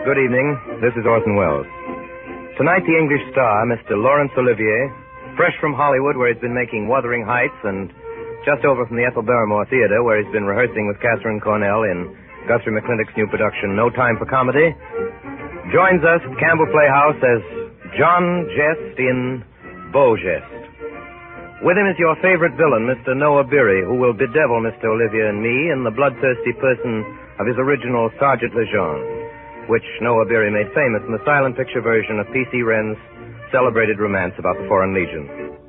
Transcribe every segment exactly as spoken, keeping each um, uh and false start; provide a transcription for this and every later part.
Good evening. This is Orson Welles. Tonight, the English star, Mister Laurence Olivier, fresh from Hollywood, where he's been making Wuthering Heights, and just over from the Ethel Barrymore Theater, where he's been rehearsing with Catherine Cornell in Guthrie McClintock's new production, No Time for Comedy, joins us at Campbell Playhouse as John Jest in Beau Geste. With him is your favorite villain, Mister Noah Beery, who will bedevil Mister Olivier and me in the bloodthirsty person of his original Sergeant Lejeune, which Noah Beery made famous in the silent picture version of P C Wren's celebrated romance about the Foreign Legion.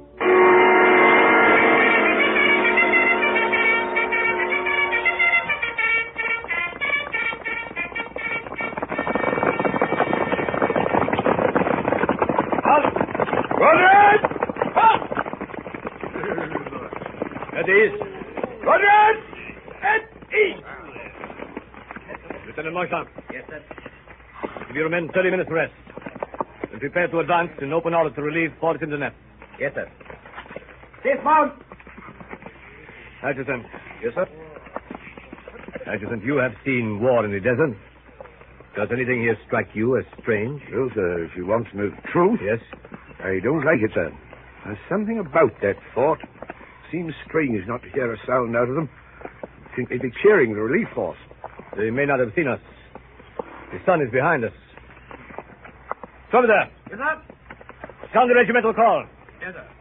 At ease. Roger! At ease! Lieutenant Monchamp. Yes, sir. Give your men thirty minutes rest. And prepare to advance in open order to relieve Fort Internet. Yes, sir. Dismount! Adjutant. Yes, sir. Adjutant, you have seen war in the desert. Does anything here strike you as strange? Well, sir, if you want to know the truth... Yes? I don't like it, sir. There's something about that fort. Seems strange not to hear a sound out of them. I think they'd be cheering the relief force. They may not have seen us. The sun is behind us. Over there. Yes, sir. Sound the regimental call. Yes, sir.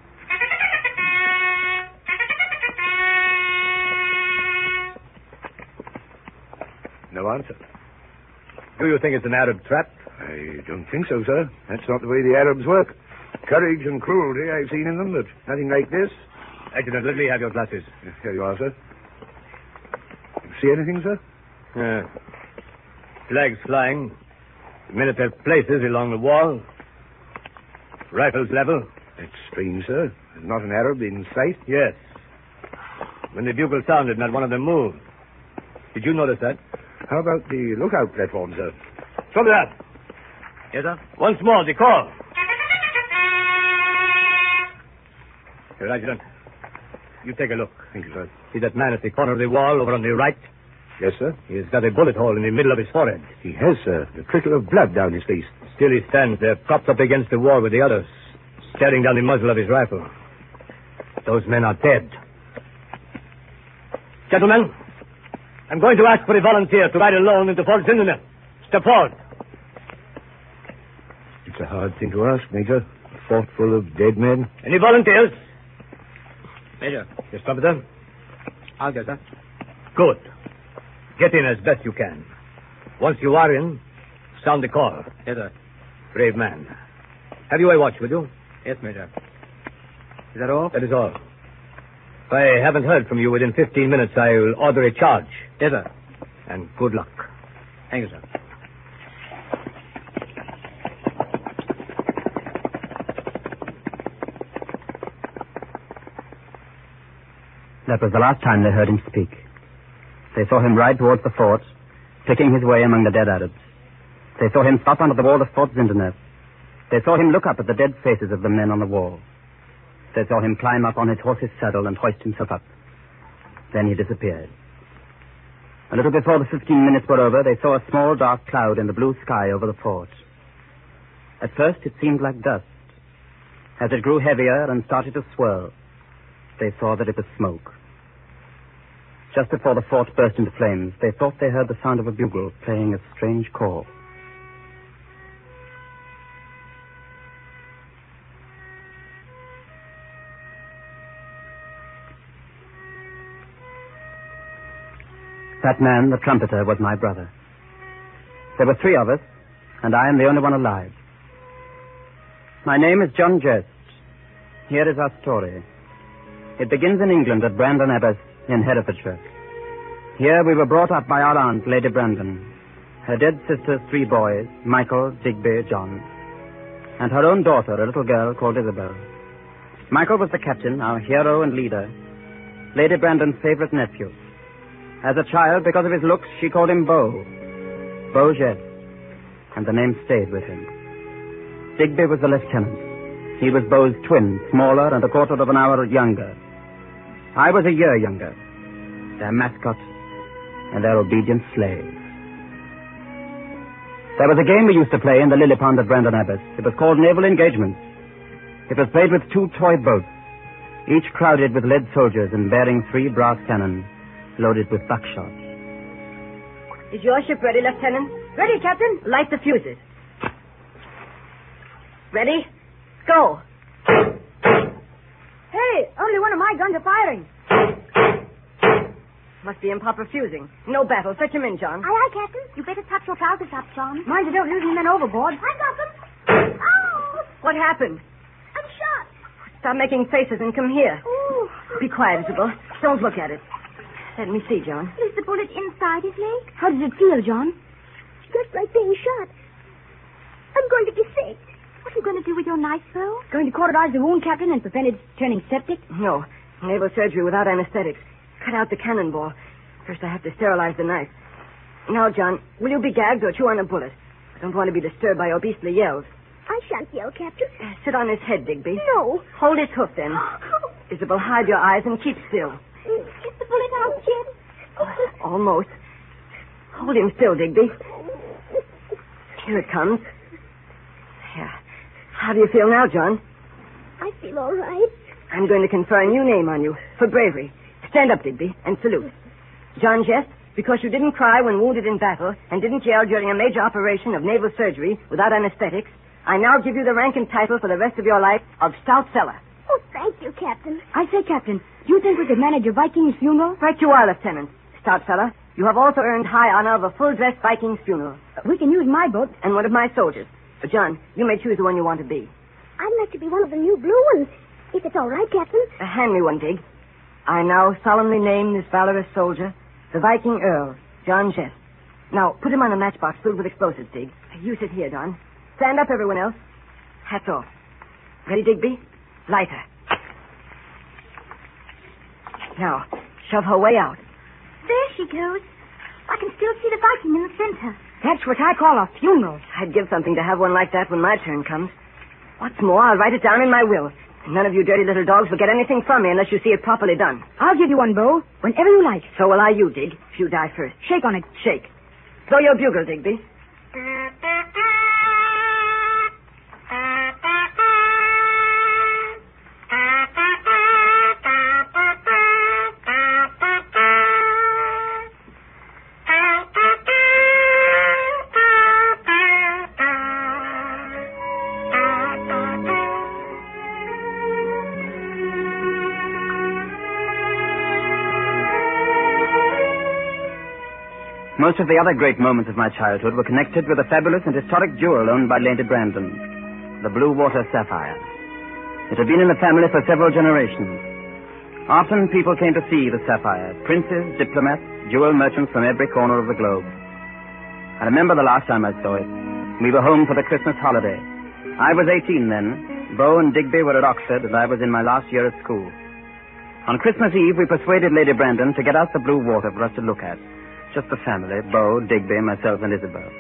No answer. Do you think it's an Arab trap? I don't think so, sir. That's not the way the Arabs work. Courage and cruelty I've seen in them, but nothing like this. Adjutant, let me have your glasses. Here you are, sir. You see anything, sir? Yeah. Flags flying. Men at their places along the wall. Rifles level. That's strange, sir. There's not an Arab in sight. Yes. When the bugle sounded, not one of them moved. Did you notice that? How about the lookout platform, sir? Stop that. Yes, sir. Once more, the call. Here, Adjutant. You take a look. Thank you, sir. See that man at the corner of the wall over on the right? Yes, sir. He's got a bullet hole in the middle of his forehead. He has, sir. The trickle of blood down his face. Still he stands there, propped up against the wall with the others, staring down the muzzle of his rifle. Those men are dead. Gentlemen, I'm going to ask for a volunteer to ride alone into Fort Zindernet. Step forward. It's a hard thing to ask, Major. A fort full of dead men. Any volunteers? Major. Yes, Trumpeter? I'll go, sir. Good. Get in as best you can. Once you are in, sound the call. Yes, sir. Brave man. Have you a watch with you? Yes, Major. Is that all? That is all. If I haven't heard from you within fifteen minutes, I will order a charge. Yes, sir. And good luck. Thank you, sir. That was the last time they heard him speak. They saw him ride towards the fort, picking his way among the dead Arabs. They saw him stop under the wall of Fort Zindernet. They saw him look up at the dead faces of the men on the wall. They saw him climb up on his horse's saddle and hoist himself up. Then he disappeared. A little before the fifteen minutes were over, they saw a small dark cloud in the blue sky over the fort. At first, it seemed like dust. As it grew heavier and started to swirl, they saw that it was smoke. Just before the fort burst into flames, they thought they heard the sound of a bugle playing a strange call. That man, the trumpeter, was my brother. There were three of us, and I am the only one alive. My name is John Jest. Here is our story. It begins in England at Brandon Abbas in Herefordshire. Here we were brought up by our aunt, Lady Brandon, her dead sister's three boys, Michael, Digby, John, and her own daughter, a little girl called Isabel. Michael was the captain, our hero and leader, Lady Brandon's favorite nephew. As a child, because of his looks, she called him Beau, Beau Geste, and the name stayed with him. Digby was the lieutenant. He was Beau's twin, smaller and a quarter of an hour younger. I was a year younger, their mascot and their obedient slave. There was a game we used to play in the lily pond at Brandon Abbas. It was called Naval Engagement. It was played with two toy boats, each crowded with lead soldiers and bearing three brass cannons loaded with buckshot. Is your ship ready, Lieutenant? Ready, Captain. Light the fuses. Ready? Go. Hey, only one of my guns are firing. Must be improper fusing. No battle. Fetch him in, John. Aye, aye, Captain. You better tuck your trousers up, John. Mind you don't lose any men overboard. I got them. Oh! What happened? I'm shot. Stop making faces and come here. Ooh. Be quiet, Isabel. Don't look at it. Let me see, John. Is the bullet inside his leg? How does it feel, John? Just like being shot. I'm going to be sick. What are you going to do with your knife, though? Going to cauterize the wound, Captain, and prevent it turning septic? No. Naval surgery without anesthetics. Cut out the cannonball. First, I have to sterilize the knife. Now, John, will you be gagged or chew on a bullet? I don't want to be disturbed by your beastly yells. I shan't yell, Captain. Uh, sit on his head, Digby. No. Hold his hoof, then. Isabel, hide your eyes and keep still. Is the bullet out, Jim? Uh, almost. Hold him still, Digby. Here it comes. Yeah. How do you feel now, John? I feel all right. I'm going to confer a new name on you for bravery. Stand up, Digby, and salute. John Jess, because you didn't cry when wounded in battle and didn't yell during a major operation of naval surgery without anesthetics, I now give you the rank and title for the rest of your life of Stout Cellar. Oh, thank you, Captain. I say, Captain, do you think we could manage a Viking's funeral? Right you are, Lieutenant. Stout Cellar, you have also earned high honor of a full-dress Viking's funeral. Uh, we can use my boat and one of my soldiers. Uh, John, you may choose the one you want to be. I'd like to be one of the new blue ones, if it's all right, Captain. Uh, hand me one, Dig. I now solemnly name this valorous soldier the Viking Earl, John Jess. Now, put him on a matchbox filled with explosives, Dig. You sit here, Don. Stand up, everyone else. Hats off. Ready, Digby? Light her. Now, shove her way out. There she goes. I can still see the Viking in the center. That's what I call a funeral. I'd give something to have one like that when my turn comes. What's more, I'll write it down in my will. None of you dirty little dogs will get anything from me unless you see it properly done. I'll give you one, Bo, whenever you like. So will I you, Dig, if you die first. Shake on it. Shake. Blow your bugle, Digby. Most of the other great moments of my childhood were connected with a fabulous and historic jewel owned by Lady Brandon, the Blue Water Sapphire. It had been in the family for several generations. Often people came to see the sapphire, princes, diplomats, jewel merchants from every corner of the globe. I remember the last time I saw it. We were home for the Christmas holiday. I was eighteen then. Bo and Digby were at Oxford, and I was in my last year at school. On Christmas Eve, we persuaded Lady Brandon to get out the blue water for us to look at. Just the family, Bo, Digby, myself, and Isabel.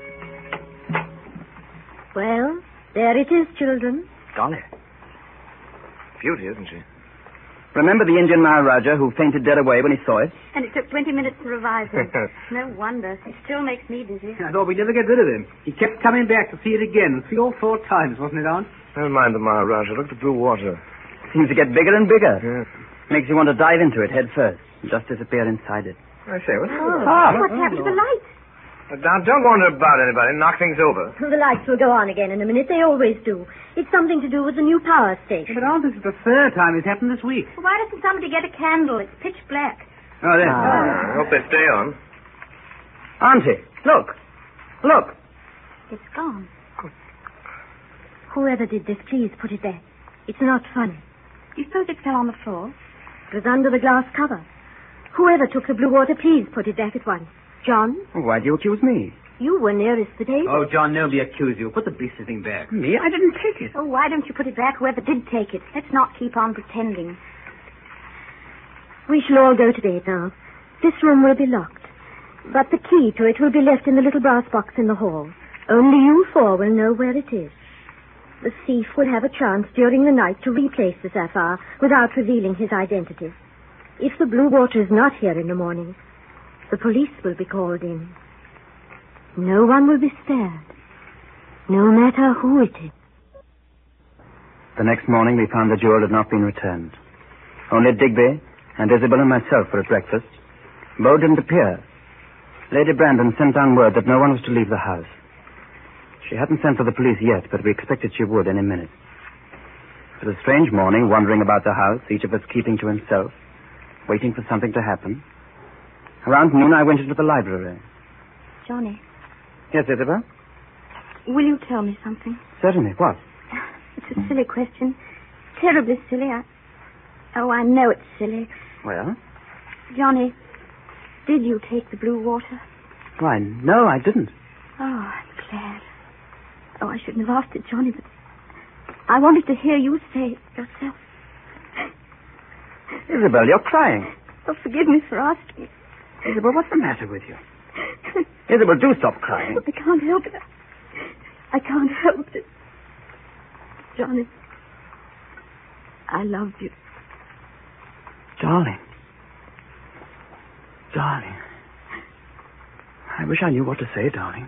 Well, there it is, children. Golly. Beauty, isn't she? Remember the Indian Maharaja who fainted dead away when he saw it? And it took twenty minutes to revive him. No wonder. It still makes me dizzy. I thought we'd never get rid of him. He kept coming back to see it again, three or four times, wasn't it, Aunt? Never mind the Maharaja. Look at the blue water. Seems to get bigger and bigger. Yes. Makes you want to dive into it head first and just disappear inside it. I say, what's Oh, Ah. what's happened to the lights? Now, don't wander about anybody. Knock things over. The lights will go on again in a minute. They always do. It's something to do with the new power station. But Aunt, this is the third time it's happened this week. Why doesn't somebody get a candle? It's pitch black. Oh, there. I hope they stay on. Auntie, look. Look. It's gone. Whoever did this, please put it back. It's not funny. You suppose it fell on the floor? It was under the glass cover. Whoever took the blue water, please put it back at once. John, Why do you accuse me? you were nearest the table. Oh, John, nobody accuse you. Put the beastly thing back. Me? I didn't take it. Oh, why don't you put it back, whoever did take it? Let's not keep on pretending. We shall all go to bed now. This room will be locked. But the key to it will be left in the little brass box in the hall. Only you four will know where it is. The thief will have a chance during the night to replace the sapphire without revealing his identity. If the blue water is not here in the morning, the police will be called in. No one will be spared, no matter who it is. The next morning we found the jewel had not been returned. Only Digby and Isabel and myself were at breakfast. Bo didn't appear. Lady Brandon sent down word that no one was to leave the house. She hadn't sent for the police yet, but we expected she would any minute. It was a strange morning, wandering about the house, each of us keeping to himself, waiting for something to happen. Around noon, I went into the library. Johnny. Yes, Isabel? Will you tell me something? Certainly. What? It's a silly question. Terribly silly. I... Oh, I know it's silly. Well? Johnny, did you take the blue water? Why, no, I didn't. Oh, I'm glad. Oh, I shouldn't have asked it, Johnny, but I wanted to hear you say it yourself. Isabel, you're crying. Oh, forgive me for asking. Isabel, what's the matter with you? Isabel, do stop crying. I can't help it. I can't help it. Johnny, I love you. Darling. Darling. I wish I knew what to say, darling.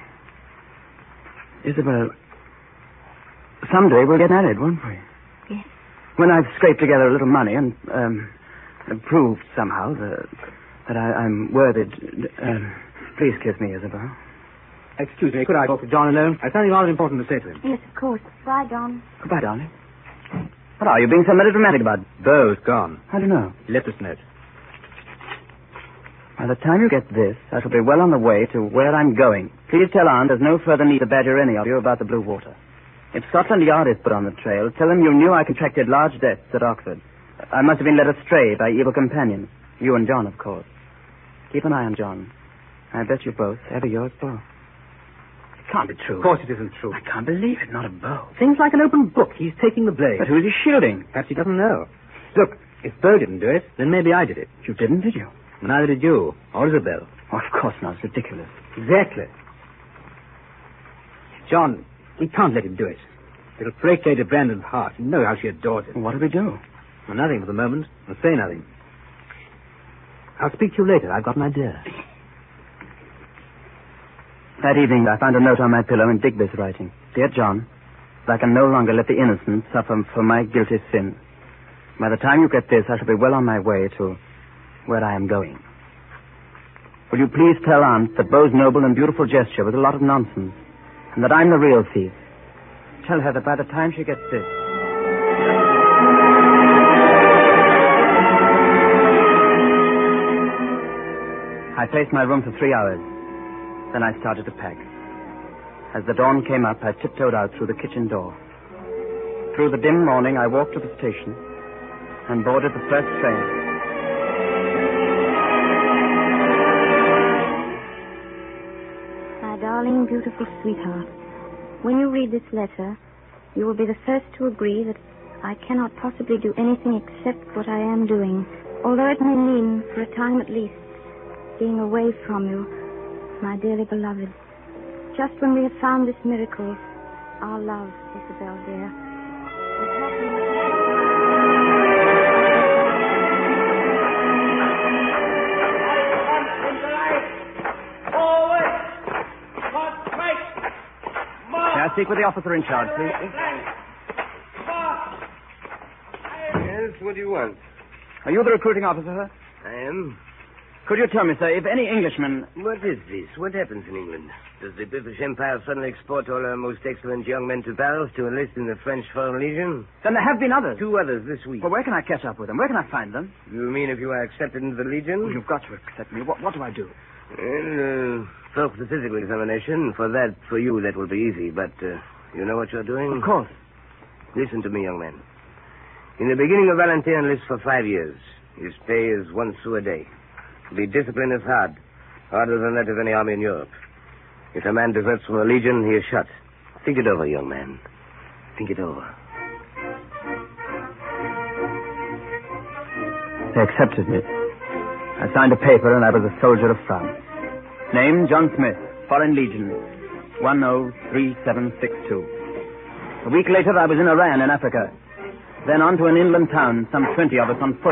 Isabel, someday we'll get married, won't we? Yes. When I've scraped together a little money and um, proved somehow that, that I, I'm worthy... Um, please kiss me, Isabel. Excuse me, could I talk to John alone? I've something rather important to say to him. Yes, of course. Bye, John. Goodbye, darling. What are you being so melodramatic about? Bo's gone. I don't know. He left us a note. By the time you get this, I shall be well on the way to where I'm going. Please tell Aunt there's no further need to badger any of you about the blue water. If Scotland Yard is put on the trail, tell them you knew I contracted large debts at Oxford. I must have been led astray by evil companions. You and John, of course. Keep an eye on John. I bet you both. Ever yours, Bo. It can't be true. Of course it isn't true. I can't believe it. Not a Bo. Things like an open book. He's taking the blame. But who is he shielding? Perhaps he doesn't know. Look, if Bo didn't do it, then maybe I did it. You didn't, did you? Neither did you. Or Isabel. Oh, of course not. It's ridiculous. Exactly. John, we can't let him do it. It'll break Lady Brandon's heart. You know how she adores it. Well, what do we do? Well, nothing for the moment. I'll say nothing. I'll speak to you later. I've got an idea. That evening, I found a note on my pillow in Digby's writing. Dear John, I can no longer let the innocent suffer for my guilty sin. By the time you get this, I shall be well on my way to where I am going. Will you please tell Aunt that Bo's noble and beautiful gesture was a lot of nonsense, and that I'm the real thief. Tell her that by the time she gets this... I paced my room for three hours. Then I started to pack. As the dawn came up, I tiptoed out through the kitchen door. Through the dim morning, I walked to the station and boarded the first train. My darling, beautiful sweetheart, when you read this letter, you will be the first to agree that I cannot possibly do anything except what I am doing, although it may mean, for a time at least, being away from you, my dearly beloved. Just when we have found this miracle, our love, Isabel, dear. May I speak with the officer in charge, please? Yes, what do you want? Are you the recruiting officer, sir? I am. Could you tell me, sir, if any Englishman... What is this? What happens in England? Does the British Empire suddenly export all our most excellent young men to Paris to enlist in the French Foreign Legion? Then there have been others. Two others this week. Well, where can I catch up with them? Where can I find them? You mean if you are accepted into the Legion? Well, you've got to accept me. What, what do I do? Well, uh, first the physical examination. For that, for you, that will be easy. But uh, you know what you're doing? Of course. Listen to me, young man. In the beginning, a volunteer enlists for five years. His pay is one sou a day. The discipline is hard. Harder than that of any army in Europe. If a man deserts from the Legion, he is shot. Think it over, young man. Think it over. They accepted me. I signed a paper and I was a soldier of France. Name, John Smith, Foreign Legion, one oh three seven six two. A week later, I was in Iran in Africa. Then on to an inland town, some twenty of us on foot.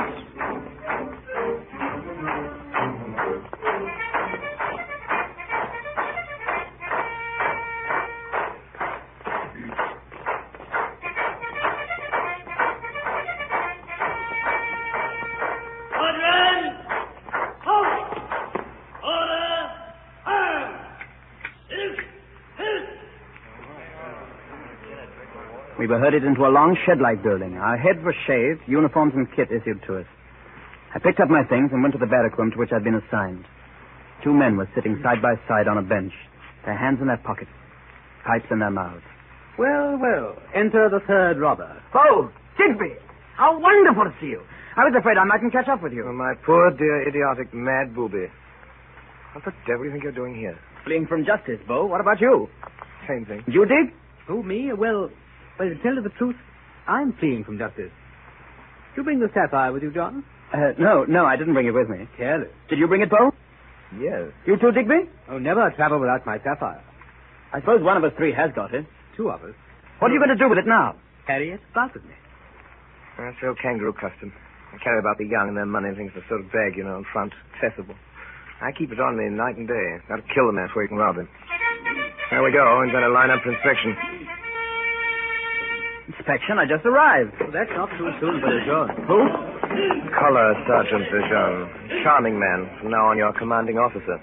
We were herded into a long shed-like building. Our heads were shaved, uniforms and kit issued to us. I picked up my things and went to the barrack room to which I'd been assigned. Two men were sitting side by side on a bench, their hands in their pockets, pipes in their mouths. Well, well, enter the third robber. Oh, Digby! How wonderful to see you. I was afraid I mightn't catch up with you. Oh, my poor, dear, idiotic, mad booby. What the devil do you think you're doing here? Fleeing from justice, Bo. What about you? Same thing. You dig? Who, me? Well, well, to tell you the truth, I'm fleeing from justice. Did you bring the sapphire with you, John? Uh, no, no, I didn't bring it with me. Careless. Did you bring it, Bo? Yes. You too, Digby? Oh, never travel without my sapphire. I suppose one of us three has got it. Two of us. What are you going to do with it now? Carry it about with me. That's the old kangaroo custom. I carry about the young and their money and things in a sort of bag, you know, in front, accessible. I keep it on me night and day. Got to kill the man before you can rob him. There we go. I'm going to line up for inspection. Inspection? I just arrived. Well, that's not too soon for the John. Who? Color Sergeant Vision. Charming man. From now on, your commanding officer.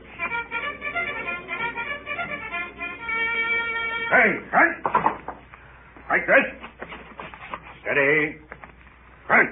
Hey, front! Like this. Steady. Front.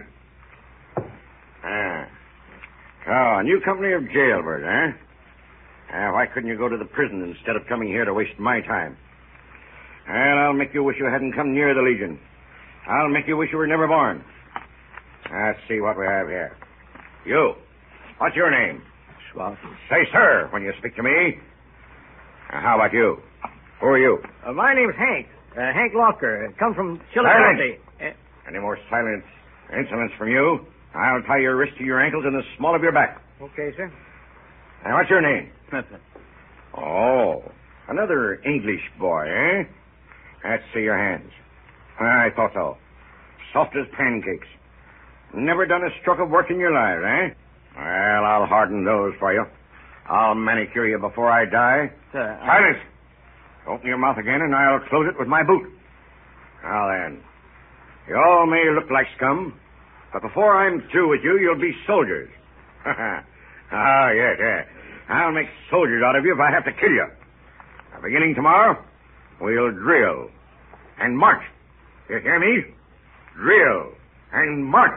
Ah. Oh, a new company of jailbirds, eh? Ah, why couldn't you go to the prison instead of coming here to waste my time? And I'll make you wish you hadn't come near the Legion. I'll make you wish you were never born. Let's see what we have here. You. What's your name? Schwartz. Say sir when you speak to me. Uh, how about you? Who are you? Uh, my name's Hank. Uh, Hank Locker. Come from Silence. Chillicothe. Uh, Any more silence, insolence from you? I'll tie your wrist to your ankles and the small of your back. okay, sir. And what's your name? Smithson. Oh, another English boy, eh? Let's see your hands. I thought so. Soft as pancakes. Never done a stroke of work in your life, eh? Well, I'll harden those for you. I'll manicure you before I die. Sir, I... Silence! Open your mouth again, and I'll close it with my boot. Now then, you all may look like scum, but before I'm through with you, you'll be soldiers. Ah, yes, yes. I'll make soldiers out of you if I have to kill you. Now, beginning tomorrow, we'll drill and march. You hear me? Drill and march.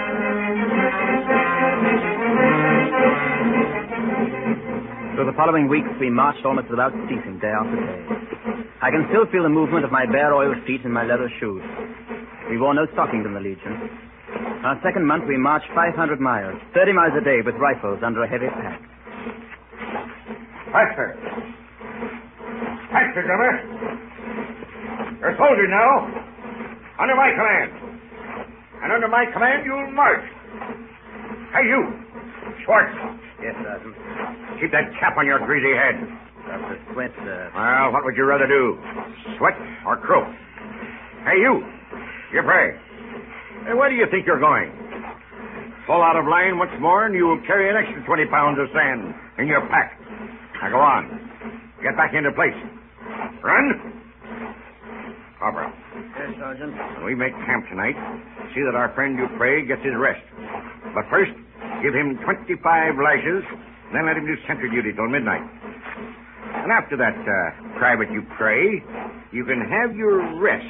For the following weeks, we marched almost without ceasing, day after day. I can still feel the movement of my bare oiled feet in my leather shoes. We wore no stockings in the Legion. Our second month, we marched five hundred miles, thirty miles a day with rifles under a heavy pack. Faster. Faster, drummer. You're soldiers now. Under my command. And under my command, you'll march. Hey, you. Schwartz. Yes, Sergeant. Keep that cap on your greasy head. That's a sweat, sir. Well, what would you rather do? Sweat or croak? Hey, you. You pray. Hey, where do you think you're going? Fall out of line once more, and you'll carry an extra twenty pounds of sand in your pack. Now, go on. Get back into place. Run. Corporal. Yes, Sergeant. When we make camp tonight, see that our friend Dupre gets his rest. But first, give him twenty-five lashes, then let him do sentry duty till midnight. And after that, uh, Private Dupre, you can have your rest.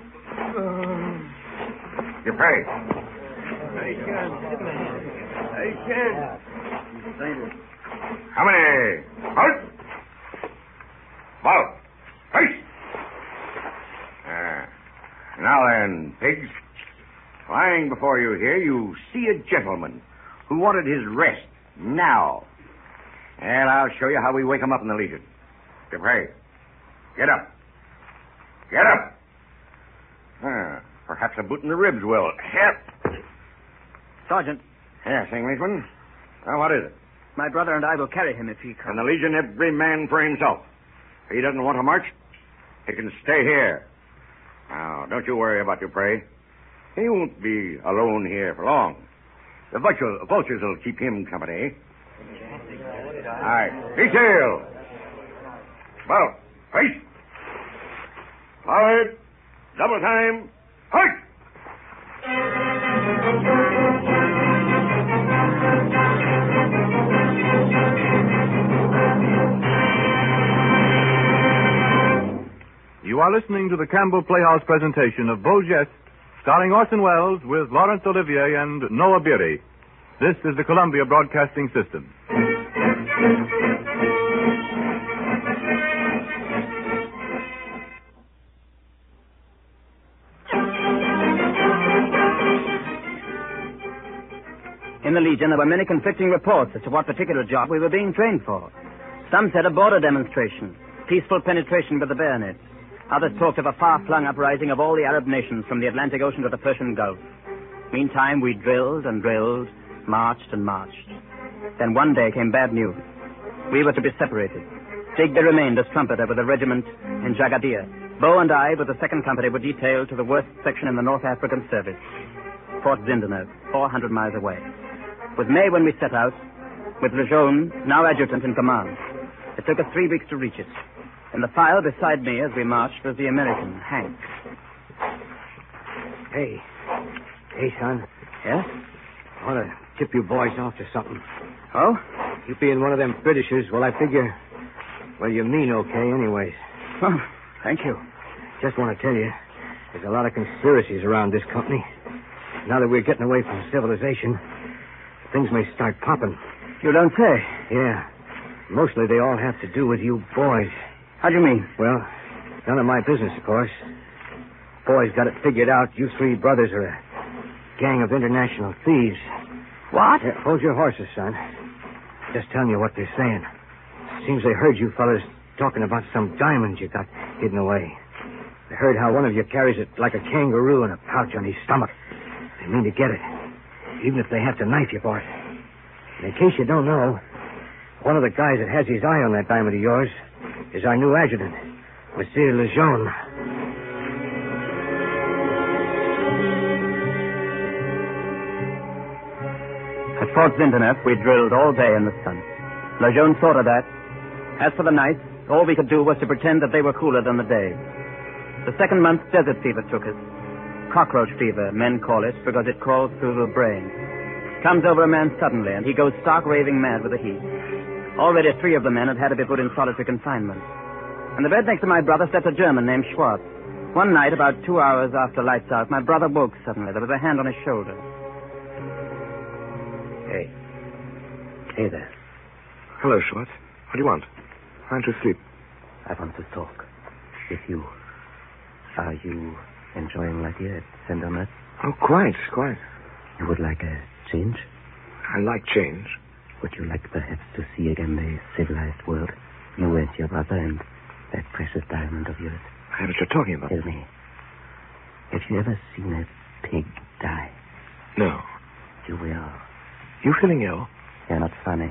Dupre. I can't. I can't. How many? Halt! Halt! Face! Uh, now then, pigs. Lying before you here, you see a gentleman who wanted his rest now. And I'll show you how we wake him up in the Legion. Dupre, get up. Get up. Uh, perhaps a boot in the ribs will help. Sergeant. Yes, Englishman. Well, what is it? My brother and I will carry him if he In comes. the Legion, every man for himself. If he doesn't want to march, he can stay here. Now, don't you worry about Dupre. He won't be alone here for long. The vultures, vultures will keep him company. All right. Detail. Well, face. Forward. Double time. Fight! You are listening to the Campbell Playhouse presentation of Beau Geste, starring Orson Welles with Laurence Olivier and Noah Beery. This is the Columbia Broadcasting System. In the Legion, there were many conflicting reports as to what particular job we were being trained for. Some said a border demonstration, peaceful penetration with the bayonet. Others talked of a far-flung uprising of all the Arab nations from the Atlantic Ocean to the Persian Gulf. Meantime, we drilled and drilled, marched and marched. Then one day came bad news. We were to be separated. Digby remained as trumpeter with the regiment in Jagadir. Beau and I, with the second company, were detailed to the worst section in the North African service, Fort Zindeneuf, four hundred miles away. It was May when we set out, with Lejeune, now adjutant, in command. It took us three weeks to reach it. In the file beside me as we marched was the American, Hank. Hey. Hey, son. Yes? I want to tip you boys off to something. Oh? You being one of them Britishers, well, I figure... Well, you mean okay anyways. Oh, thank you. Just want to tell you, there's a lot of conspiracies around this company. Now that we're getting away from civilization, things may start popping. You don't say? Yeah. Mostly they all have to do with you boys. How do you mean? Well, none of my business, of course. Boys got it figured out. You three brothers are a gang of international thieves. What? Yeah, hold your horses, son. Just telling you what they're saying. Seems they heard you fellas talking about some diamonds you got hidden away. They heard how one of you carries it like a kangaroo in a pouch on his stomach. They mean to get it, even if they have to knife you for it. And in case you don't know, one of the guys that has his eye on that diamond of yours is our new adjutant, Monsieur Lejeune. At Fort Zindeneuf, we drilled all day in the sun. Lejeune saw to that. As for the nights, all we could do was to pretend that they were cooler than the days. The second month, desert fever took us. Cockroach fever, men call it, because it crawls through the brain. Comes over a man suddenly, and he goes stark raving mad with the heat. Already three of the men had had to be put in solitary confinement. On the bed next to my brother slept a German named Schwartz. One night, about two hours after lights out, my brother woke suddenly. There was a hand on his shoulder. Hey. Hey there. Hello, Schwartz. What do you want? Why don't you sleep? I want to talk with you. Are you enjoying life here at Saint Hermes? Oh, quite, quite. You would like a change? I like change. Would you like perhaps to see again the civilized world? You and your brother and that precious diamond of yours. I know what you're talking about. Tell me, have you ever seen a pig die? No. You will. You feeling ill? You're not funny.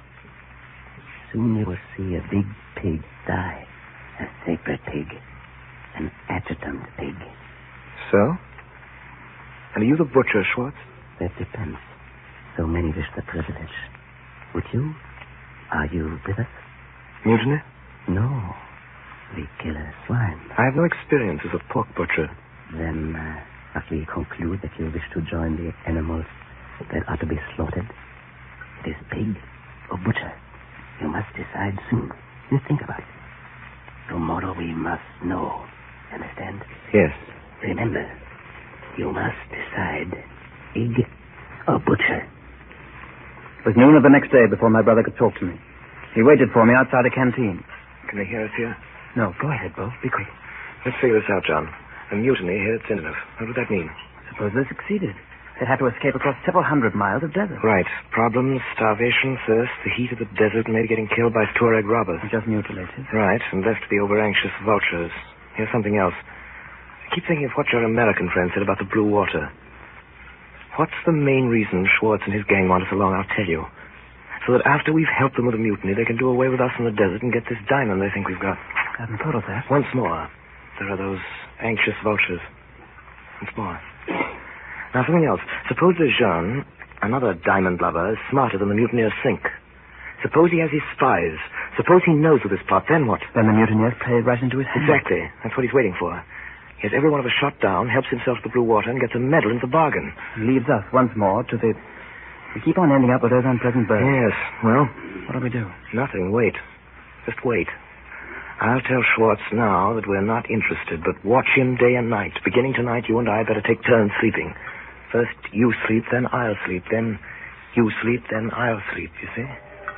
Soon you will see a big pig die. A sacred pig. An adjutant pig. So? And are you the butcher, Schwartz? That depends. So many wish the privilege. Would you? Are you with us? Mutiny? No. We kill a swine. I have no experience as a pork butcher. Then, uh, must we conclude that you wish to join the animals that are to be slaughtered? It is pig or butcher. You must decide soon. You think about it. Tomorrow we must know. Understand? Yes. Remember, you must decide pig or butcher. It was noon of the next day before my brother could talk to me. He waited for me outside a canteen. Can they hear us here? No, go ahead, Beau. Be quick. Let's figure this out, John. A mutiny here at Zindeneuf. What would that mean? Suppose they succeeded. They'd have to escape across several hundred miles of desert. Right. Problems, starvation, thirst, the heat of the desert, maybe getting killed by Tuareg robbers. Just mutilated. Right, and left to the over-anxious vultures. Here's something else. I keep thinking of what your American friend said about the blue water. What's the main reason Schwartz and his gang want us along? I'll tell you. So that after we've helped them with a mutiny, they can do away with us in the desert and get this diamond they think we've got. I hadn't thought of that. Once more, there are those anxious vultures. Once more. Now, something else. Suppose Lejeune, another diamond lover, is smarter than the mutineers think. Suppose he has his spies. Suppose he knows of this plot. Then what? Then the mutineers play it right into his hands. Exactly. That's what he's waiting for. He has every one of us shot down, helps himself to the blue water, and gets a medal in the bargain. Leaves us once more to the... We keep on ending up with those unpleasant birds. Yes. Well? What do we do? Nothing. Wait. Just wait. I'll tell Schwartz now that we're not interested, but watch him day and night. Beginning tonight, you and I better take turns sleeping. First you sleep, then I'll sleep. Then you sleep, then I'll sleep, you see?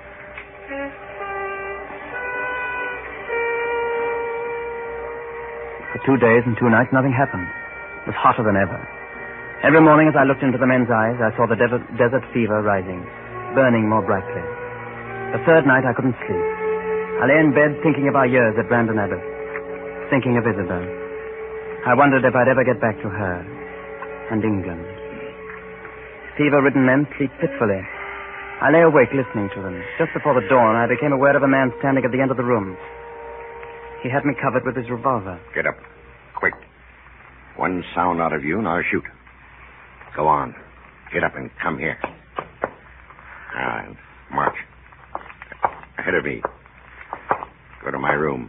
For two days and two nights, nothing happened. It was hotter than ever. Every morning as I looked into the men's eyes, I saw the de- desert fever rising, burning more brightly. The third night, I couldn't sleep. I lay in bed thinking of our years at Brandon Abbott, thinking of Isabel. I wondered if I'd ever get back to her and England. Fever-ridden men sleep fitfully. I lay awake listening to them. Just before the dawn, I became aware of a man standing at the end of the room. He had me covered with his revolver. Get up. Quick. One sound out of you, and I'll shoot. Go on. Get up and come here. Now, then, march. Ahead of me. Go to my room.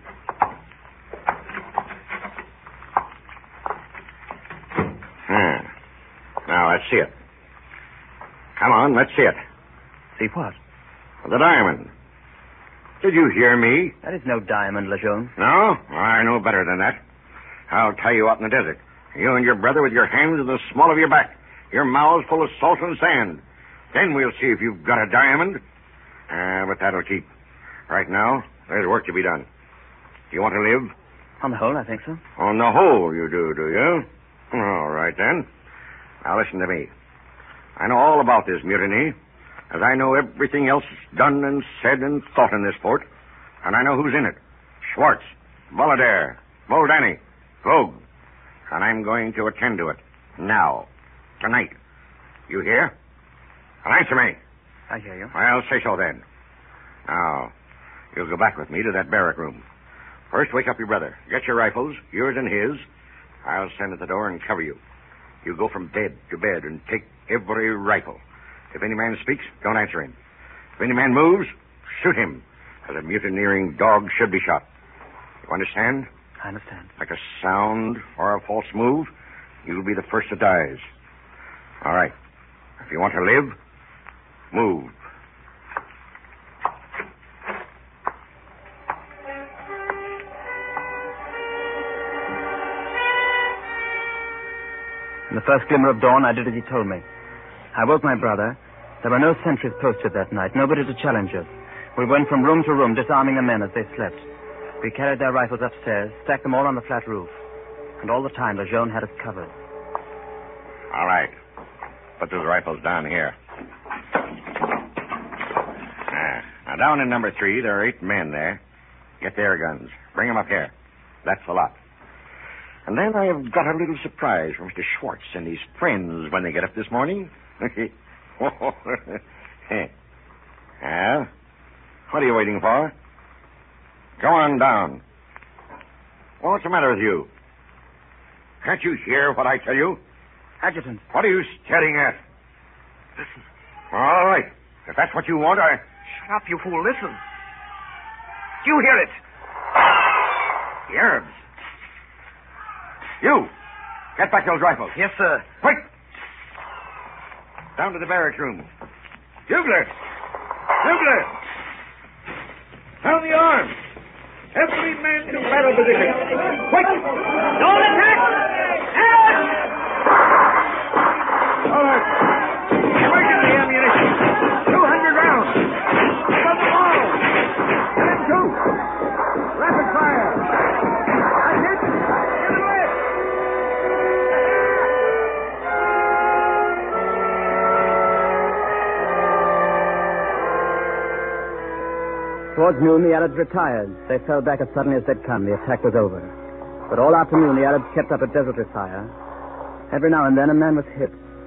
Hmm. Now, let's see it. Come on, let's see it. See what? The diamond. Did you hear me? That is no diamond, Lejeune. No? I know better than that. I'll tie you out in the desert. You and your brother with your hands in the small of your back. Your mouths full of salt and sand. Then we'll see if you've got a diamond. Ah, but that'll keep. Right now, there's work to be done. Do you want to live? On the whole, I think so. On the whole, you do, do you? All right, then. Now, listen to me. I know all about this mutiny, as I know everything else done and said and thought in this fort. And I know who's in it. Schwartz, Voladair, Boldani, Vogue. And I'm going to attend to it. Now. Tonight. You hear? Well, answer me. I hear you. Well, say so then. Now, you'll go back with me to that barrack room. First, wake up your brother. Get your rifles, yours and his. I'll stand at the door and cover you. You go from bed to bed and take every rifle. If any man speaks, don't answer him. If any man moves, shoot him, as a mutineering dog should be shot. You understand? I understand. Like a sound or a false move, you'll be the first that dies. All right. If you want to live, move. In the first glimmer of dawn, I did as he told me. I woke my brother. There were no sentries posted that night, nobody to challenge us. We went from room to room, disarming the men as they slept. We carried their rifles upstairs, stacked them all on the flat roof. And all the time, Lejeune had us covered. All right. Put those rifles down here. Ah, now, down in number three, there are eight men there. Get their guns. Bring them up here. That's a lot. And then I have got a little surprise for Mister Schwartz and his friends when they get up this morning. Well, what are you waiting for? Go on down. Well, what's the matter with you? Can't you hear what I tell you? Adjutant. What are you staring at? Listen. All right. If that's what you want, I... Shut up, you fool. Listen. Do you hear it? The Arabs. You. Get back those rifles. Yes, sir. Quick. Down to the barracks room. Bugler. Bugler. Sound the arms. Every man to battle position. Quick. Don't attack. All right. Emergency ammunition. Two hundred rounds. From the wall. Get in two. Rapid fire. That's it. Get away. Towards noon, the Arabs retired. They fell back as suddenly as they'd come. The attack was over. But all afternoon, the Arabs kept up a desultory fire. Every now and then, a man was hit.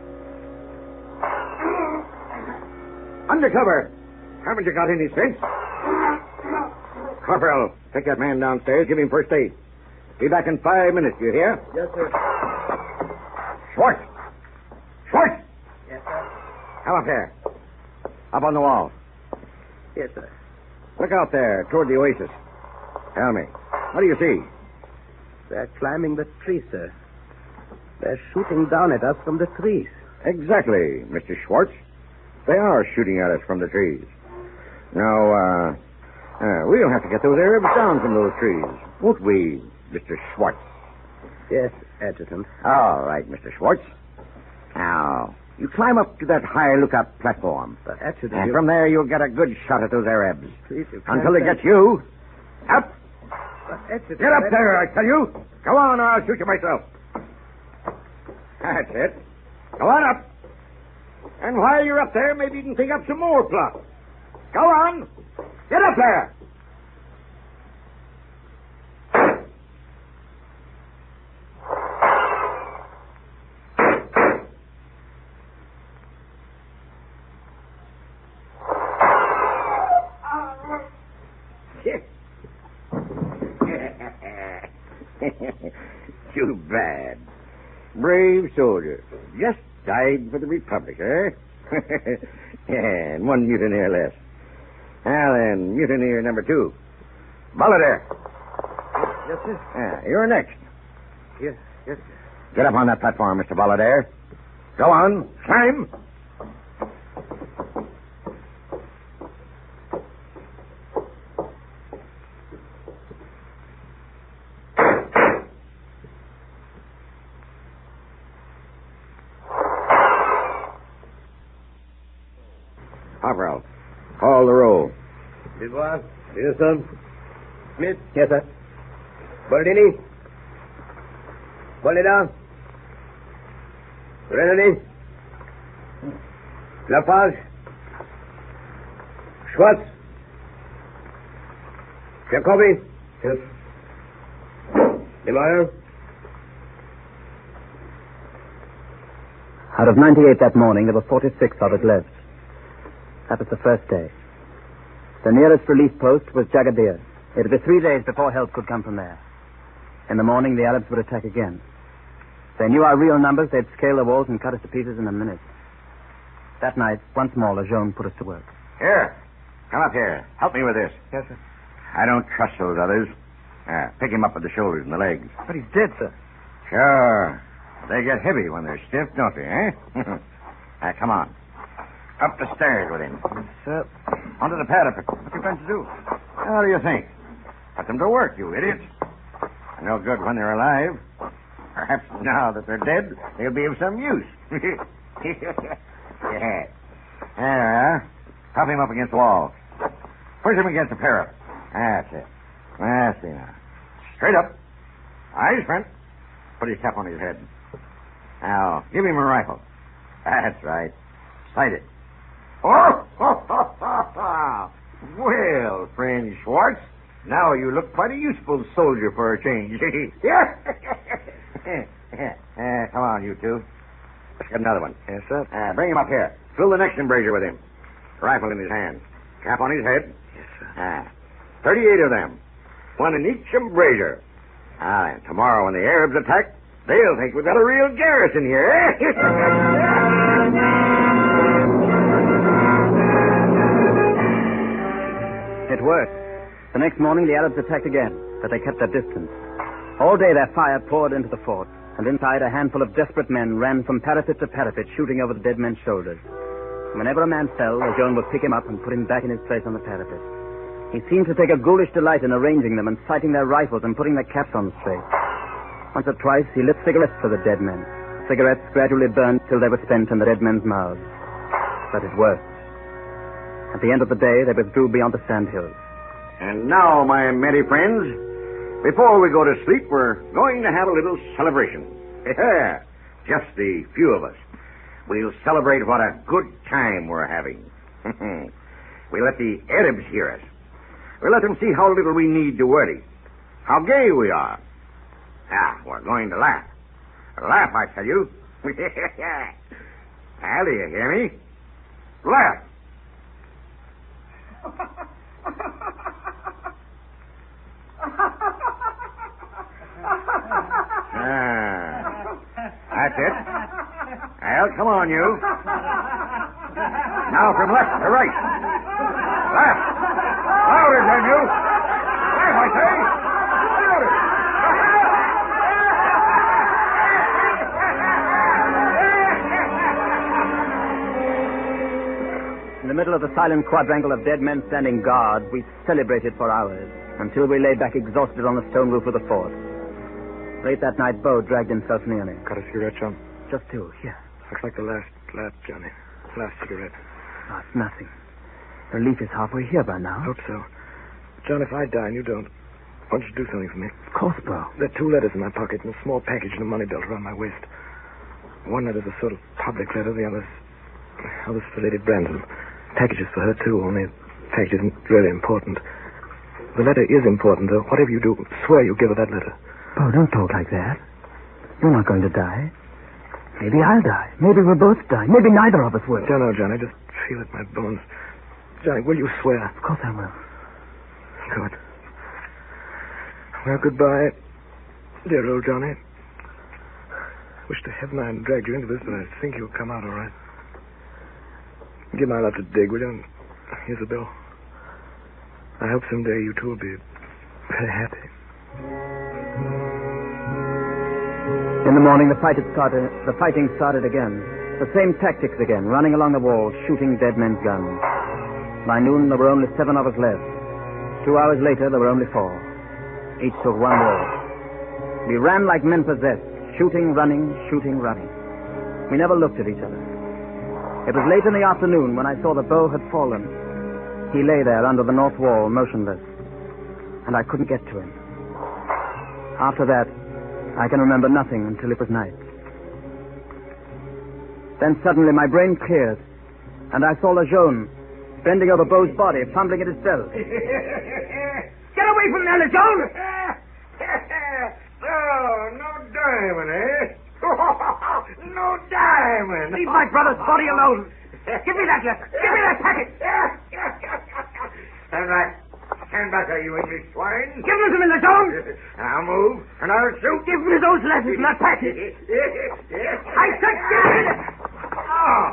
Undercover. Haven't you got any sense? Corporal, take that man downstairs. Give him first aid. Be back in five minutes, you hear? Yes, sir. Schwartz! Schwartz! Yes, sir. Come up there. Up on the wall. Yes, sir. Look out there, toward the oasis. Tell me, what do you see? They're climbing the tree, sir. They're shooting down at us from the trees. Exactly, Mister Schwartz. They are shooting at us from the trees. Now, uh, uh we'll have to get those Arabs down from those trees, won't we, Mister Schwartz? Yes, Adjutant. All right, Mister Schwartz. Now, you climb up to that high lookout platform. But, Adjutant... And you... from there, you'll get a good shot at those Arabs. Please, you can't... Until they get you. Up! But, Adjutant... Get up there, I tell you. Go on, or I'll shoot you myself. That's it. Go on up. And while you're up there, maybe you can think up some more plot. Go on. Get up there. Too bad. Brave soldier. Just died for the Republic, eh? Yeah, and one mutineer less. Now then, mutineer number two. Baladir. Yes, sir. Yeah, you're next. Yes, yes. Get up on that platform, Mister Baladir. Go on, climb. Harwell, call the roll. Bidwan, Pearson. Smith. Yes, sir. Baldini. Bolida. Renani. Lapage. Schwartz. Jacobi. Yes. Demeyer. Out of ninety-eight that morning, there were forty-six of us left. That was the first day. The nearest relief post was Jagadir. It would be three days before help could come from there. In the morning, the Arabs would attack again. If they knew our real numbers, they'd scale the walls and cut us to pieces in a minute. That night, once more, Lejeune put us to work. Here, come up here. Help me with this. Yes, sir. I don't trust those others. Ah, pick him up with the shoulders and the legs. But he's dead, sir. Sure. They get heavy when they're stiff, don't they, eh? Ah, come on. Up the stairs with him. Sir. Onto the parapet. What you going to do? How do you think? Put them to work, you idiots. No good when they're alive. Perhaps now that they're dead, they'll be of some use. Yeah. There, prop him up against the wall. Push him against the parapet. That's it. That's it now. Straight up. Eyes front. Put his cap on his head. Now, give him a rifle. That's right. Sight it. Oh! Well, friend Schwartz, now you look quite a useful soldier for a change. uh, come on, you two. Let's get another one. Yes, sir. Uh, bring him up here. Fill the next embrasure with him. Rifle in his hand. Cap on his head. Yes, sir. Uh, Thirty-eight of them. One in each embrasure. Ah, and tomorrow when the Arabs attack, they'll think we've got a real garrison here, eh? It worked. The next morning, the Arabs attacked again, but they kept their distance. All day, their fire poured into the fort, and inside, a handful of desperate men ran from parapet to parapet, shooting over the dead men's shoulders. Whenever a man fell, Lejeune would pick him up and put him back in his place on the parapet. He seemed to take a ghoulish delight in arranging them and sighting their rifles and putting their caps on straight. Once or twice, he lit cigarettes for the dead men. Cigarettes gradually burned till they were spent in the dead men's mouths. But it worked. At the end of the day, they withdrew beyond the sandhills. And now, my merry friends, before we go to sleep, we're going to have a little celebration. Yeah, just the few of us. We'll celebrate what a good time we're having. We'll let the Arabs hear us. We'll let them see how little we need to worry. How gay we are. Ah, we're going to laugh. Laugh, I tell you. Now, do you hear me? Laugh. Ah, that's it. Well, come on, you. Now from left to right. Laugh. Louder, can you? Laugh, I say. Louder. In the middle of the silent quadrangle of dead men standing guard, we celebrated for hours, until we lay back exhausted on the stone roof of the fort. Late that night, Bo dragged himself near me. Got a cigarette, John? Just two, here. Looks like the last lap, Johnny. Last cigarette. Oh, it's nothing. Relief is halfway here by now. Hope so. John, if I die and you don't, why don't you do something for me? Of course, Bo. There are two letters in my pocket and a small package in a money belt around my waist. One letter's a sort of public letter, the other's, other's for Lady Brandon. Package is for her, too, only the package isn't really important. The letter is important, though. Whatever you do, swear you'll give her that letter. Bo, don't talk like that. You're not going to die. Maybe I'll die. Maybe we'll both die. Maybe neither of us will. I don't know, Johnny. I just feel it in my bones. Johnny, will you swear? Of course I will. Good. Well, goodbye, dear old Johnny. Wish to heaven I hadn't dragged you into this, but I think you'll come out all right. Give my love to Dig, will you? Here's a bill. I hope someday you two will be very happy. In the morning, the fight had started. The fighting started again. The same tactics again, running along the wall, shooting dead men's guns. By noon, there were only seven of us left. Two hours later, there were only four. Each took one wall. We ran like men possessed, shooting, running, shooting, running. We never looked at each other. It was late in the afternoon when I saw that Bo had fallen. He lay there under the north wall, motionless, and I couldn't get to him. After that, I can remember nothing until it was night. Then suddenly my brain cleared, and I saw Lejeune bending over Beau's body, fumbling at his belt. Get away from there, Lejeune! No, no diamond, eh? No diamond! Leave my brother's body alone! Give me that letter! Give me that packet! Stand back. Stand back there, you English swine. Give them to me, Lejeune! I'll move, and I'll shoot. Give me those letters and that packet! I said give me it! Oh.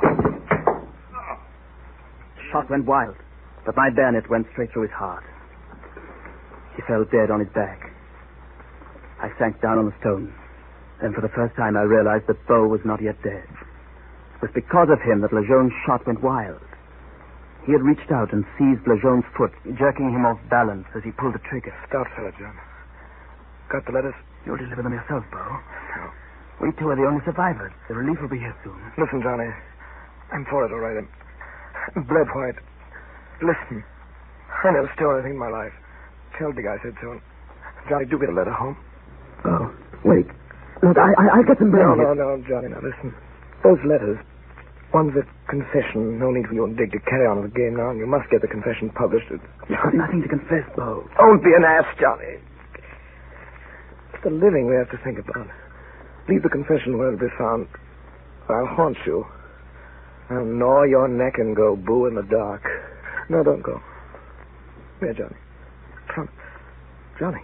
The shot went wild, but my bayonet went straight through his heart. He fell dead on his back. I sank down on the stone. Then for the first time I realized that Bo was not yet dead. It was because of him that Lejeune's shot went wild. He had reached out and seized Lejeune's foot, jerking him off balance as he pulled the trigger. Stout fella, John. Got the letters? You'll deliver them yourself, Bo. No. We two are the only survivors. The relief will be here soon. Listen, Johnny. I'm for it, all right. I'm bled white. Listen. I never stole anything in my life. Tell Dig I said so. Johnny, do get a letter home. Oh, wait. Look, I, I, I'll get them No, ready. no, no, Johnny, now listen. Those letters, one's a confession. No need for you and Dig to carry on with the game now, and you must get the confession published. You've got nothing to confess, Bo. Don't be an ass, Johnny. It's the living we have to think about. Leave the confession where it'll be found. I'll haunt you. I'll gnaw your neck and go boo in the dark. No, don't go. Here, Johnny. Come. Johnny.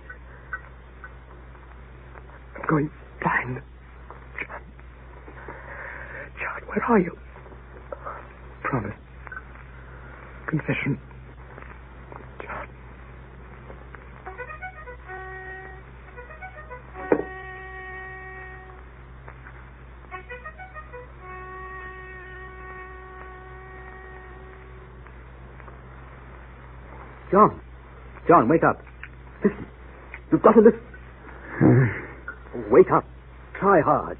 I'm going blind. John. John, where are you? Promise. Confession. John. John. John, wake up. Listen. You've got to listen. Wake up. Try hard.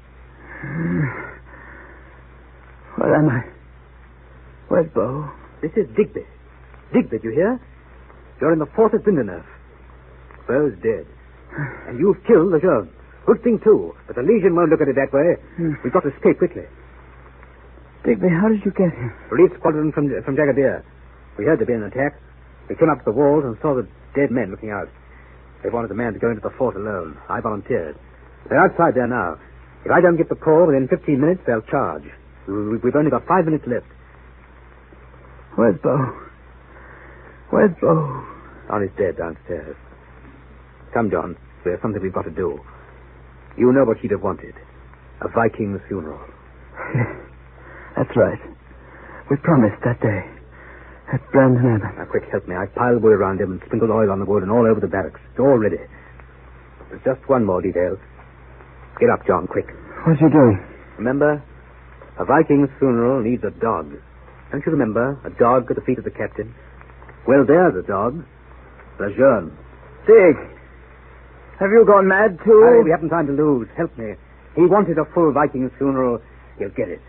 Where am I? Where's Bo? This is Digby. Digby, you hear? You're in the fort at Bindernerf. Bo's dead. And you've killed Lejeune. Good thing, too. But the Legion won't look at it that way. Hmm. We've got to escape quickly. Digby, how did you get here? Relief squadron from, from Jagadir. We heard there'd been an attack. We came up to the walls and saw the dead men looking out. They wanted the man to go into the fort alone. I volunteered. They're outside there now. If I don't get the call within fifteen minutes, they'll charge. We- We've only got five minutes left. Where's Bo? Where's Bo? On his bed downstairs. Come, John. There's something we've got to do. You know what he'd have wanted. A Viking's funeral. That's right. We promised that day. At Brandon Abbott. Now, quick, help me. I've piled wood around him and sprinkled oil on the wood and all over the barracks. It's all ready. There's just one more detail. Get up, John, quick. What are you doing? Remember, a Viking's funeral needs a dog. Don't you remember? A dog at the feet of the captain. Well, there's a dog. Lejeune. Dick! Have you gone mad, too? Harry, we haven't time to lose. Help me. He wanted a full Viking funeral. He'll get it.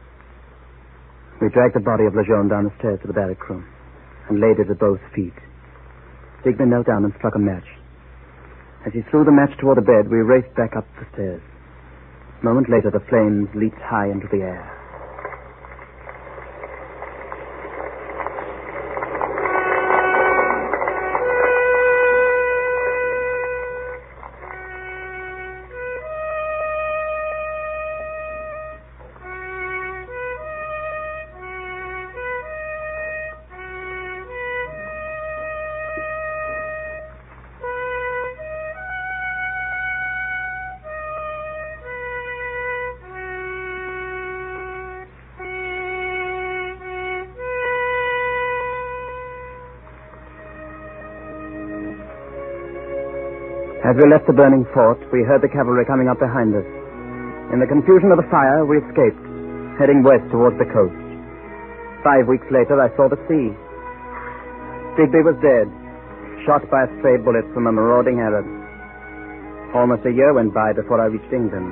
We dragged the body of Lejeune down the stairs to the barrack room and laid it at Beau's feet. Digby knelt down and struck a match. As he threw the match toward the bed, we raced back up the stairs. A moment later, the flames leaped high into the air. As we left the burning fort, we heard the cavalry coming up behind us. In the confusion of the fire, we escaped, heading west towards the coast. Five weeks later, I saw the sea. Digby was dead, shot by a stray bullet from a marauding Arab. Almost a year went by before I reached England.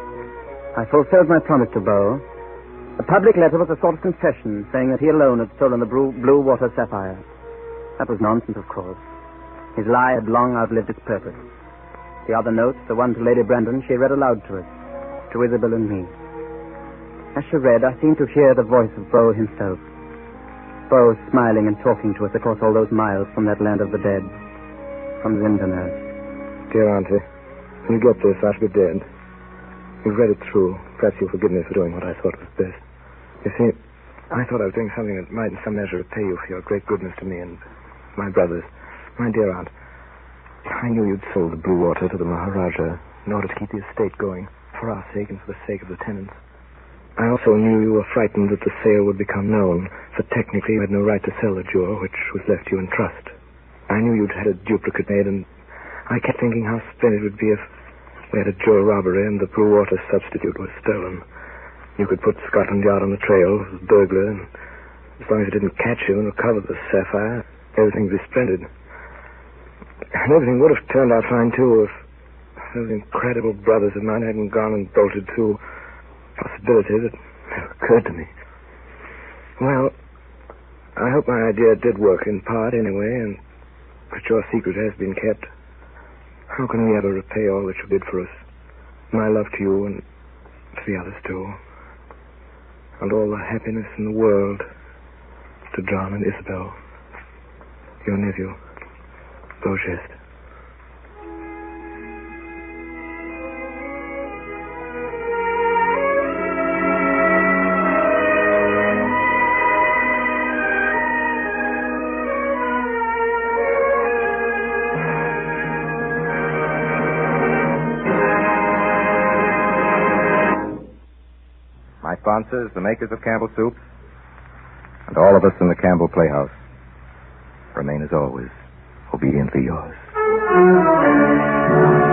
I fulfilled my promise to Beau. A public letter was a sort of confession, saying that he alone had stolen the blue, blue water sapphire. That was nonsense, of course. His lie had long outlived its purpose. The other note, the one to Lady Brandon, she read aloud to us, to Isabel and me. As she read, I seemed to hear the voice of Beau himself. Beau smiling and talking to us across all those miles from that land of the dead, from Zindernes. Dear Auntie, when you get this, I shall be dead. You've read it through. Perhaps you'll forgive me for doing what I thought was best. You see, I thought I was doing something that might in some measure repay you for your great goodness to me and my brothers. My dear Aunt, I knew you'd sold the blue water to the Maharaja in order to keep the estate going, for our sake and for the sake of the tenants. I also knew you were frightened that the sale would become known, for technically you had no right to sell the jewel, which was left you in trust. I knew you'd had a duplicate made, and I kept thinking how splendid it would be if we had a jewel robbery and the blue water substitute was stolen. You could put Scotland Yard on the trail as a burglar, and as long as it didn't catch you and recover the sapphire, everything would be splendid. And everything would have turned out fine, too, if those incredible brothers of mine hadn't gone and bolted through a possibility that never occurred to me. Well, I hope my idea did work in part, anyway, and that your secret has been kept. How can we ever repay all that you did for us? My love to you and to the others, too. And all the happiness in the world to John and Isabel, your nephew. Beau Geste. My sponsors, the makers of Campbell Soup, and all of us in the Campbell Playhouse, remain as always obediently yours.